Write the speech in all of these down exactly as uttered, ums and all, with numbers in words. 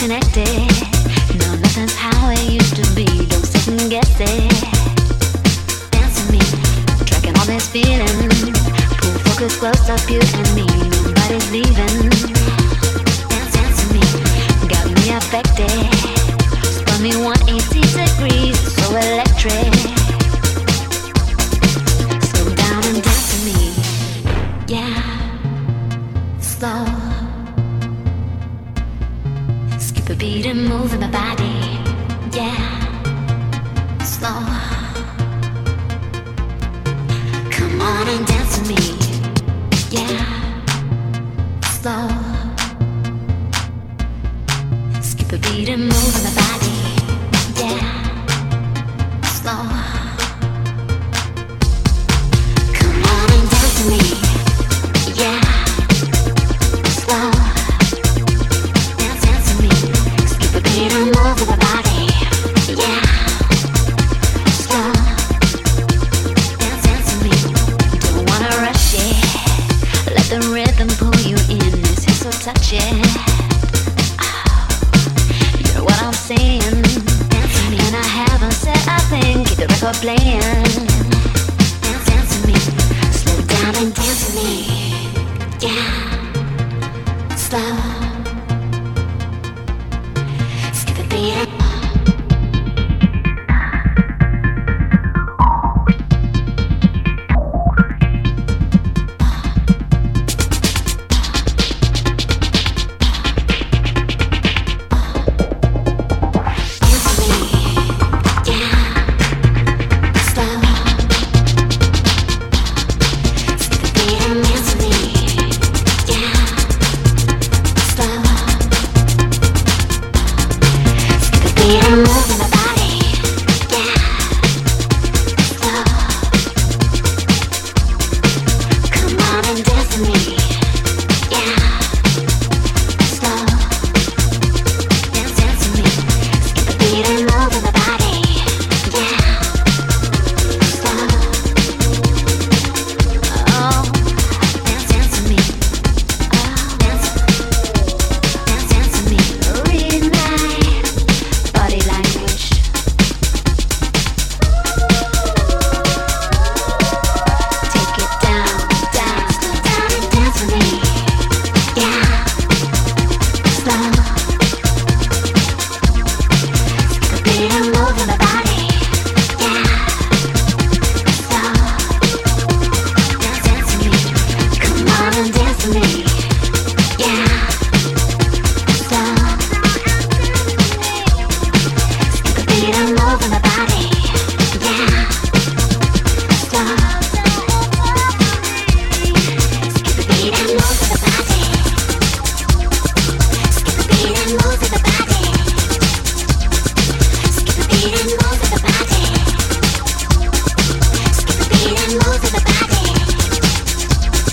connected. No, nothing's how it used to be. Don't second guess it. Dance with me, tracking all this feeling. Pull focus close up, you and me. Nobody's leaving. Dance, dance with me, got me affected. Spun me one hundred eighty degrees, so electric. Slow down and dance with me, yeah. Slow. Skip a beat and move in my body, yeah. Slow. Come on and dance with me, yeah. Slow. Skip a beat and move in my body, yeah. Slow. Come on and dance with me, yeah. Slow. Dance, dance with me. Skip a beat and move with my body, yeah. Slow. Dance, dance with me. Don't wanna rush it. Let the rhythm pull you in. This is so touchy. Oh, you know what I'm saying? Dance with me, and I haven't said a thing. Keep the record playing. Dance, dance with me. Slow down and dance with me, yeah. Slow. Skip a beat.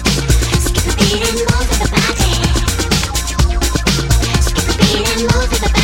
Move the body.